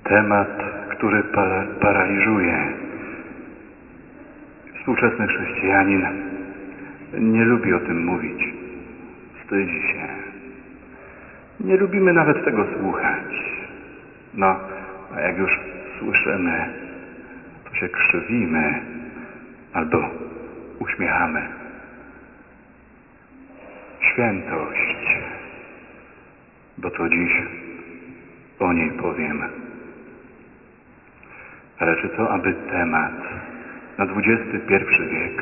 temat, który paraliżuje. Współczesny chrześcijanin nie lubi o tym mówić. Wstydzi się. Nie lubimy nawet tego słuchać. No, a jak już słyszymy, to się krzywimy albo uśmiechamy. Świętość, bo to dziś o niej powiem. Ale czy to aby temat na XXI wiek?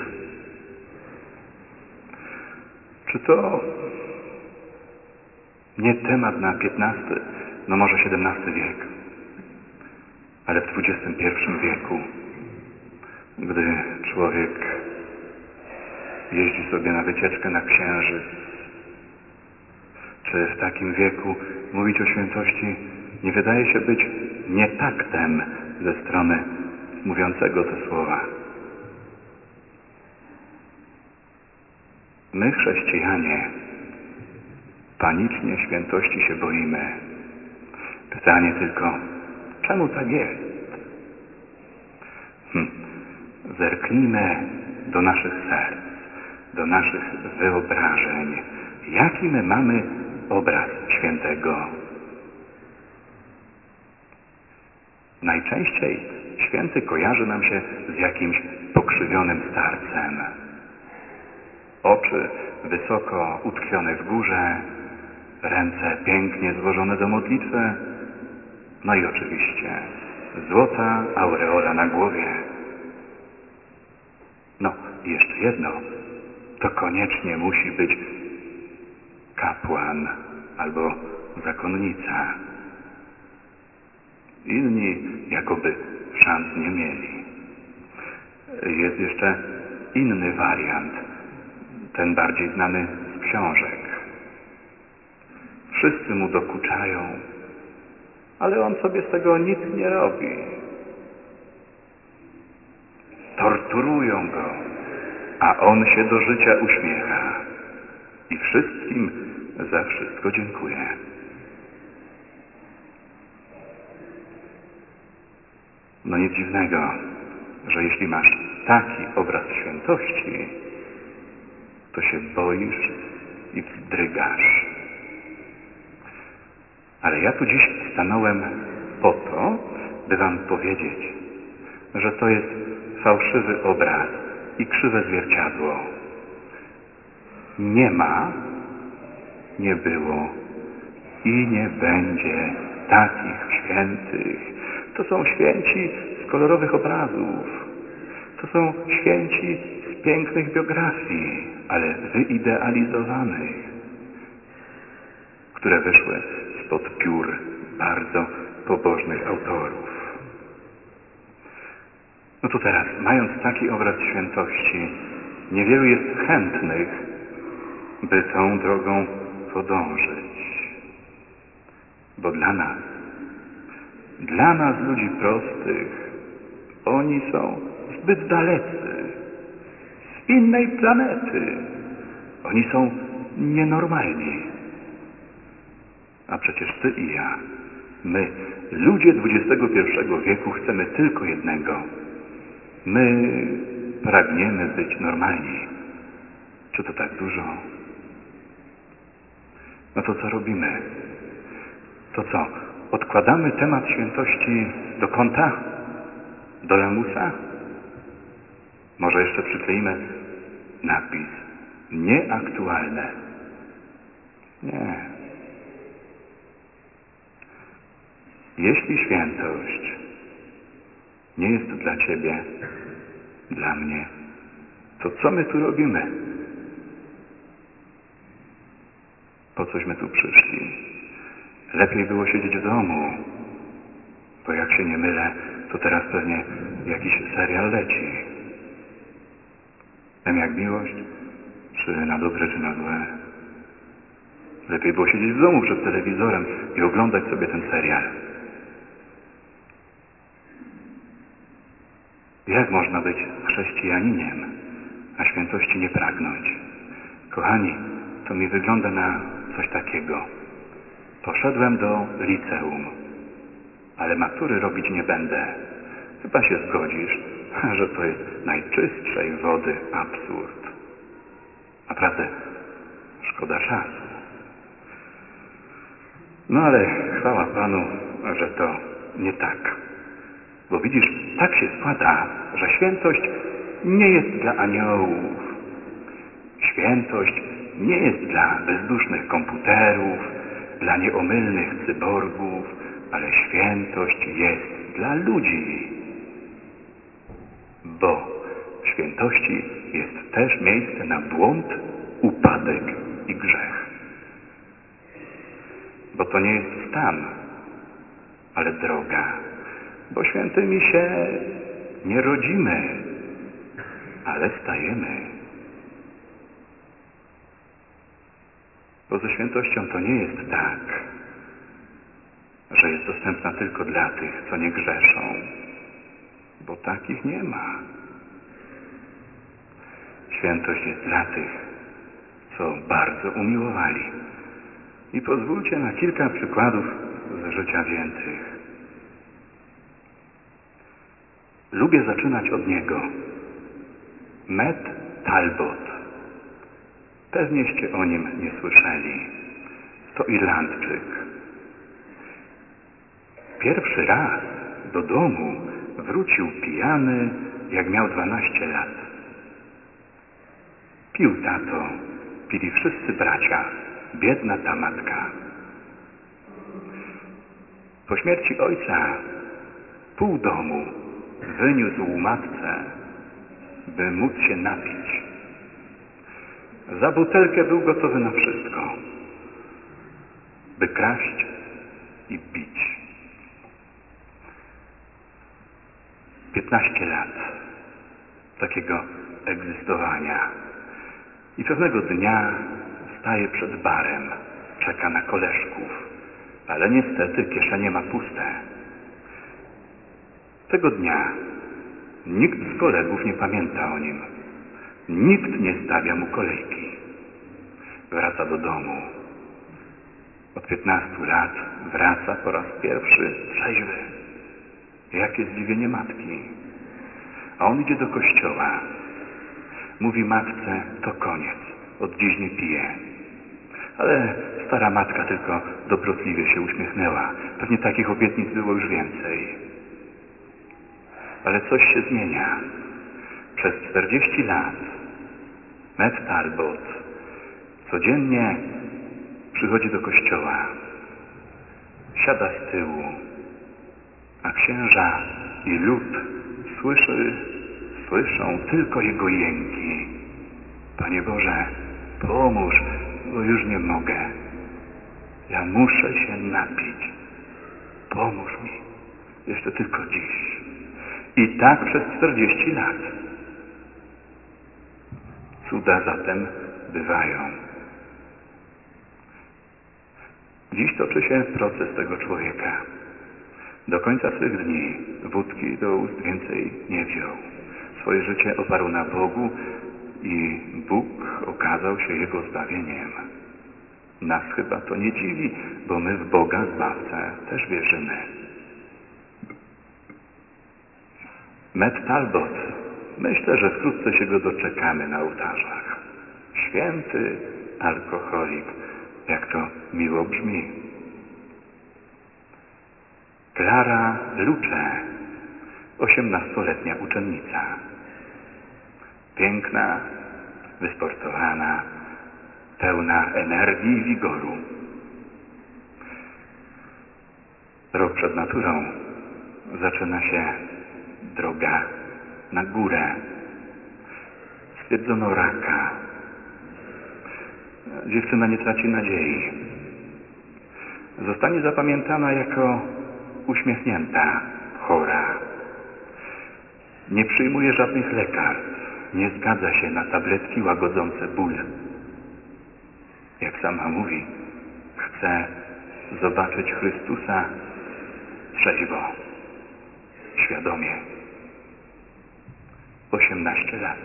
Czy to nie temat na XV, no może XVII wiek, ale w XXI wieku, gdy człowiek jeździ sobie na wycieczkę na Księżyc, czy w takim wieku mówić o świętości nie wydaje się być nietaktem ze strony mówiącego te słowa. My, chrześcijanie, panicznie świętości się boimy. Pytanie tylko, czemu tak jest? Zerknijmy do naszych serc, do naszych wyobrażeń. Jaki my mamy obraz świętego? Najczęściej święty kojarzy nam się z jakimś pokrzywionym starcem. Oczy wysoko utkwione w górze, ręce pięknie złożone do modlitwy, no i oczywiście złota aureola na głowie. No i jeszcze jedno, to koniecznie musi być kapłan albo zakonnica. Inni jakoby szans nie mieli. Jest jeszcze inny wariant, ten bardziej znany z książek. Wszyscy mu dokuczają, ale on sobie z tego nic nie robi. Torturują go, a on się do życia uśmiecha i wszystkim za wszystko dziękuję. No nic dziwnego, że jeśli masz taki obraz świętości, to się boisz i wzdrygasz. Ale ja tu dziś stanąłem po to, by wam powiedzieć, że to jest fałszywy obraz i krzywe zwierciadło. Nie ma, nie było i nie będzie takich świętych. To są święci z kolorowych obrazów. To są święci z pięknych biografii, ale wyidealizowanych, które wyszły spod piór bardzo pobożnych autorów. No to teraz, mając taki obraz świętości, niewielu jest chętnych, by tą drogą podążyć. Bo dla nas ludzi prostych, oni są zbyt dalecy, z innej planety. Oni są nienormalni. A przecież ty i ja, my, ludzie XXI wieku, chcemy tylko jednego. My pragniemy być normalni. Czy to tak dużo? No to co robimy? To co? Odkładamy temat świętości do kąta? Do lamusa? Może jeszcze przykleimy napis nieaktualne. Nie. Jeśli świętość nie jest dla ciebie, dla mnie, to co my tu robimy? Po cośmy tu przyszli? Lepiej było siedzieć w domu, bo jak się nie mylę, to teraz pewnie jakiś serial leci. Wiem jak miłość, czy na dobre, czy na złe. Lepiej było siedzieć w domu przed telewizorem i oglądać sobie ten serial. Jak można być chrześcijaninem, a świętości nie pragnąć? Kochani, to mi wygląda na coś takiego. Poszedłem do liceum. ale matury robić nie będę. Chyba się zgodzisz, że to jest najczystszej wody absurd. Naprawdę, szkoda czasu. No ale chwała Panu, że to nie tak. Bo widzisz, tak się składa, że świętość nie jest dla aniołów. Świętość nie jest dla bezdusznych komputerów, dla nieomylnych cyborgów, ale świętość jest dla ludzi. Bo w świętości jest też miejsce na błąd, upadek i grzech. Bo to nie jest stan, ale droga. Bo świętymi się nie rodzimy, ale stajemy. Bo ze świętością to nie jest tak, że jest dostępna tylko dla tych, co nie grzeszą. Bo takich nie ma. Świętość jest dla tych, co bardzo umiłowali. I pozwólcie na kilka przykładów z życia świętych. Lubię zaczynać od niego. Met Talbot. Pewnieście o nim nie słyszeli. To Irlandczyk. Pierwszy raz do domu wrócił pijany, jak miał 12 lat. Pił tato, pili wszyscy bracia, biedna ta matka. Po śmierci ojca pół domu wyniósł matce, by móc się napić. Za butelkę był gotowy na wszystko, by kraść i bić. 15 lat takiego egzystowania. I pewnego dnia staje przed barem, czeka na koleżków, ale niestety kieszenie ma puste. Tego dnia nikt z kolegów nie pamięta o nim. Nikt nie stawia mu kolejki. Wraca do domu. Od 15 lat wraca po raz pierwszy trzeźwy. Jakie zdziwienie matki. A on idzie do kościoła. Mówi matce, to koniec. Od dziś nie pije. Ale stara matka tylko dobrotliwie się uśmiechnęła. Pewnie takich obietnic było już więcej. Ale coś się zmienia. Przez 40 lat Met Talbot codziennie przychodzi do kościoła. Siada z tyłu, a księża i lud słyszą tylko jego jęki. Panie Boże, pomóż, bo już nie mogę. Ja muszę się napić. Pomóż mi. Jeszcze tylko dziś. I tak przez 40 lat. Cuda zatem bywają. Dziś toczy się proces tego człowieka. Do końca swych dni wódki do ust więcej nie wziął. Swoje życie oparł na Bogu i Bóg okazał się jego zbawieniem. Nas chyba to nie dziwi, bo my w Boga Zbawcę też wierzymy. Met Talbot, myślę, że wkrótce się go doczekamy na ołtarzach. Święty alkoholik, jak to miło brzmi. Klara Lucze, 18-letnia uczennica. Piękna, wysportowana, pełna energii i wigoru. Rok przed maturą zaczyna się droga na górę. Stwierdzono raka. Dziewczyna nie traci nadziei. Zostanie zapamiętana jako uśmiechnięta, chora. Nie przyjmuje żadnych lekarstw. Nie zgadza się na tabletki łagodzące ból. Jak sama mówi, chce zobaczyć Chrystusa trzeźwo, świadomie. 18 lat.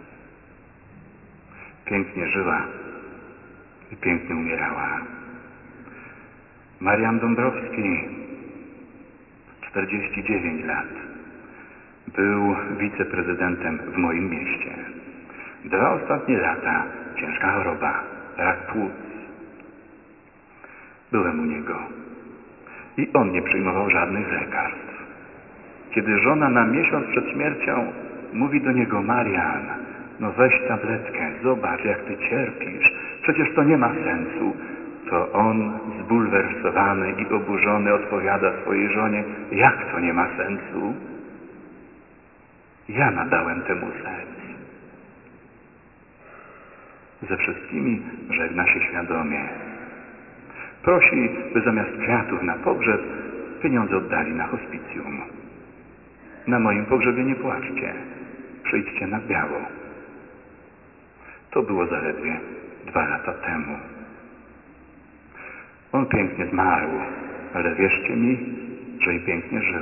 Pięknie żyła i pięknie umierała. Marian Dąbrowski, 49 lat. Był wiceprezydentem w moim mieście. 2 ostatnie lata ciężka choroba, rak płuc. Byłem u niego i on nie przyjmował żadnych lekarstw. Kiedy żona na miesiąc przed śmiercią mówi do niego: Marian, no weź tabletkę, zobacz jak ty cierpisz, przecież to nie ma sensu, to on zbulwersowany i oburzony odpowiada swojej żonie: jak to nie ma sensu? Ja nadałem temu sens. Ze wszystkimi żegna się świadomie. Prosi, by zamiast kwiatów na pogrzeb pieniądze oddali na hospicjum. Na moim pogrzebie nie płaczcie, przyjdźcie na biało. To było zaledwie 2 lata temu. On pięknie zmarł, ale wierzcie mi, że i pięknie żył.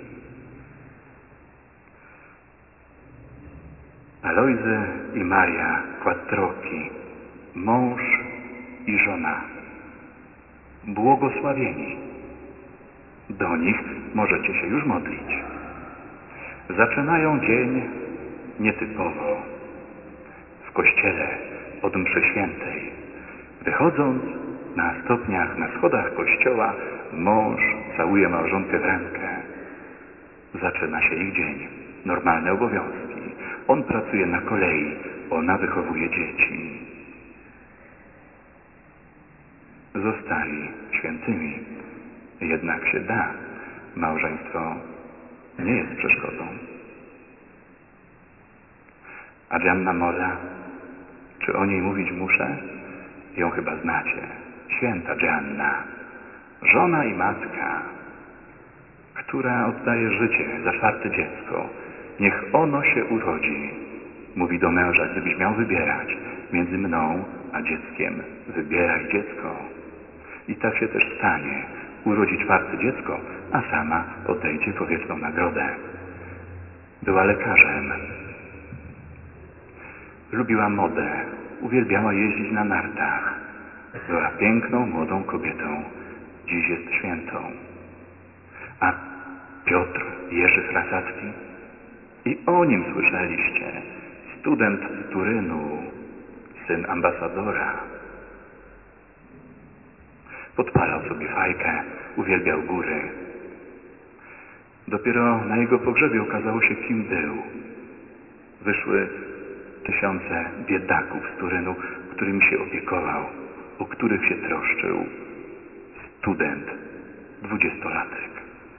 Alojzy i Maria Quattrocchi, mąż i żona, błogosławieni. Do nich możecie się już modlić. Zaczynają dzień nietypowo. W kościele od mszy świętej. Wychodząc na stopniach, na schodach kościoła, mąż całuje małżonkę w rękę. Zaczyna się ich dzień. Normalne obowiązki. On pracuje na kolei, ona wychowuje dzieci. Zostali świętymi. Jednak się da. Małżeństwo nie jest przeszkodą. A Gianna Molla, czy o niej mówić muszę? Ją chyba znacie. Święta Gianna, żona i matka, która oddaje życie za 4. dziecko. Niech ono się urodzi. Mówi do męża: gdybyś miał wybierać między mną a dzieckiem, wybieraj dziecko. I tak się też stanie. Urodzi 4. dziecko, a sama odejdzie po wieczną nagrodę. Była lekarzem. Lubiła modę. Uwielbiała jeździć na nartach. Była piękną, młodą kobietą. Dziś jest świętą. A Piotr Jerzy Frasacki? I o nim słyszeliście. Student z Turynu, syn ambasadora. Podpalał sobie fajkę, uwielbiał góry. Dopiero na jego pogrzebie okazało się, kim był. Wyszły tysiące biedaków z Turynu, którymi się opiekował, o których się troszczył. Student, 20-latek.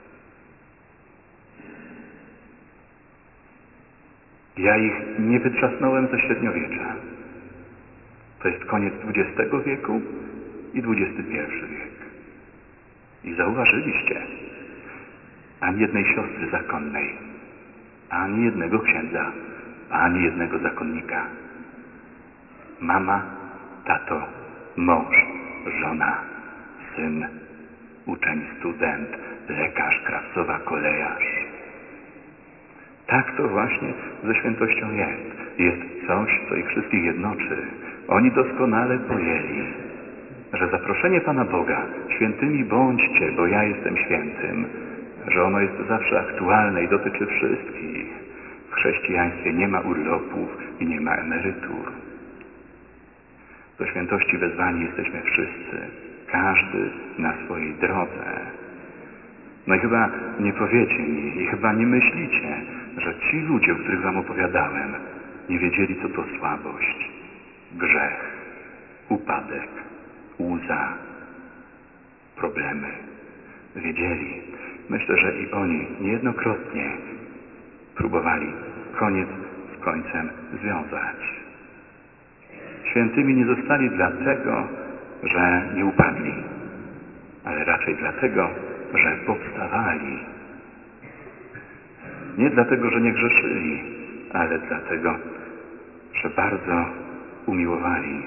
Ja ich nie wytrzasnąłem ze średniowiecza. To jest koniec XX wieku i XXI wiek. I zauważyliście, ani jednej siostry zakonnej, ani jednego księdza, ani jednego zakonnika. Mama, tato, mąż, żona, syn, uczeń, student, lekarz, krawcowa, kolejarz. Tak to właśnie ze świętością jest. Jest coś, co ich wszystkich jednoczy. Oni doskonale pojęli, że zaproszenie Pana Boga, świętymi bądźcie, bo ja jestem świętym, że ono jest zawsze aktualne i dotyczy wszystkich. W chrześcijaństwie nie ma urlopów i nie ma emerytur. Do świętości wezwani jesteśmy wszyscy, każdy na swojej drodze. No i chyba nie powiecie mi, i chyba nie myślicie, że ci ludzie, o których wam opowiadałem, nie wiedzieli, co to słabość, grzech, upadek, łza, problemy. Wiedzieli. Myślę, że i oni niejednokrotnie próbowali koniec z końcem związać. Świętymi nie zostali dlatego, że nie upadli, ale raczej dlatego, że powstawali. Nie dlatego, że nie grzeszyli, ale dlatego, że bardzo umiłowali.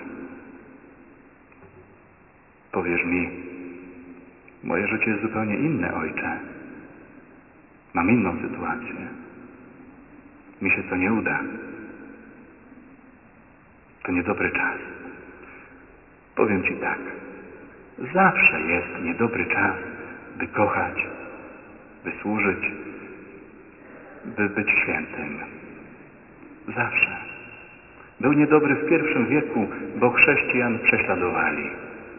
Powiesz mi, moje życie jest zupełnie inne, ojcze. Mam inną sytuację. Mi się to nie uda. To niedobry czas. Powiem ci tak. Zawsze jest niedobry czas, by kochać by służyć, by być świętym. Zawsze. Był niedobry w I wieku, bo chrześcijan prześladowali.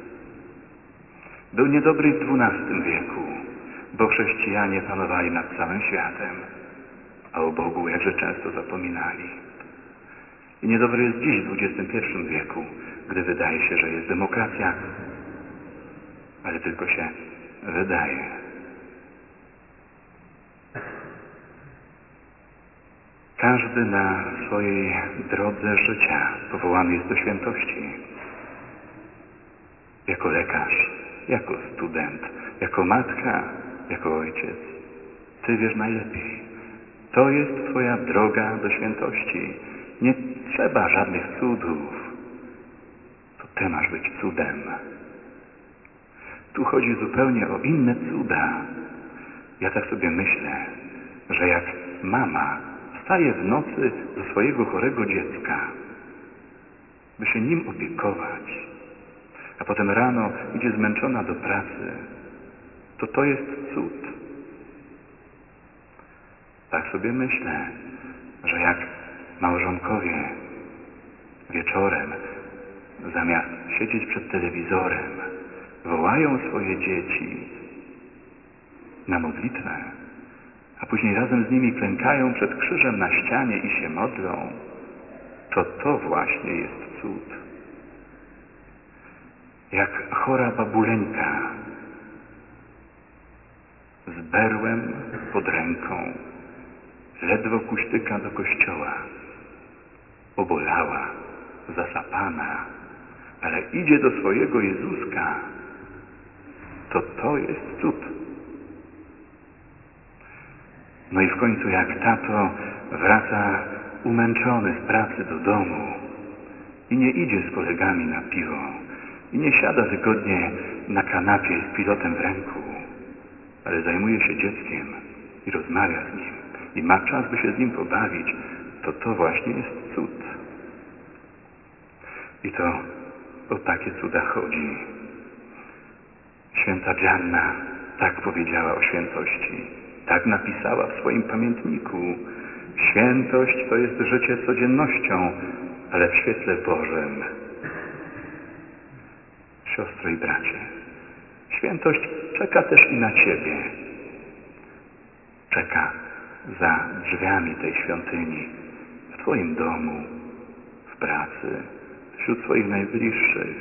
Był niedobry w XII wieku, bo chrześcijanie panowali nad całym światem, a o Bogu jakże często zapominali. I niedobry jest dziś w XXI wieku, gdy wydaje się, że jest demokracja, ale tylko się wydaje. Każdy na swojej drodze życia powołany jest do świętości. Jako lekarz, jako student, jako matka, jako ojciec. Ty wiesz najlepiej. To jest twoja droga do świętości. Nie trzeba żadnych cudów. To ty masz być cudem. Tu chodzi zupełnie o inne cuda. Ja tak sobie myślę, że jak mama wstaje w nocy do swojego chorego dziecka, by się nim opiekować, a potem rano idzie zmęczona do pracy, to jest cud. Tak sobie myślę, że jak małżonkowie wieczorem zamiast siedzieć przed telewizorem wołają swoje dzieci na modlitwę, a później razem z nimi klękają przed krzyżem na ścianie i się modlą, to właśnie jest cud. Jak chora babuleńka z berłem pod ręką ledwo kuśtyka do kościoła, obolała, zasapana, ale idzie do swojego Jezuska, to jest cud. No i w końcu jak tato wraca umęczony z pracy do domu i nie idzie z kolegami na piwo i nie siada wygodnie na kanapie z pilotem w ręku, ale zajmuje się dzieckiem i rozmawia z nim i ma czas, by się z nim pobawić, to właśnie jest cud. I to o takie cuda chodzi. Święta Gianna tak powiedziała o świętości. Tak napisała w swoim pamiętniku. Świętość to jest życie codziennością, ale w świetle Bożym. Siostro i bracie, świętość czeka też i na ciebie. Czeka za drzwiami tej świątyni, w twoim domu, w pracy, wśród swoich najbliższych.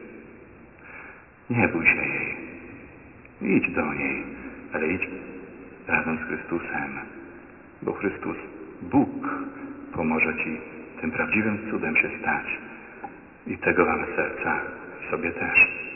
Nie bój się jej. Idź do niej, ale idź razem z Chrystusem, bo Chrystus, Bóg, pomoże ci tym prawdziwym cudem się stać. I tego wam z serca, sobie też.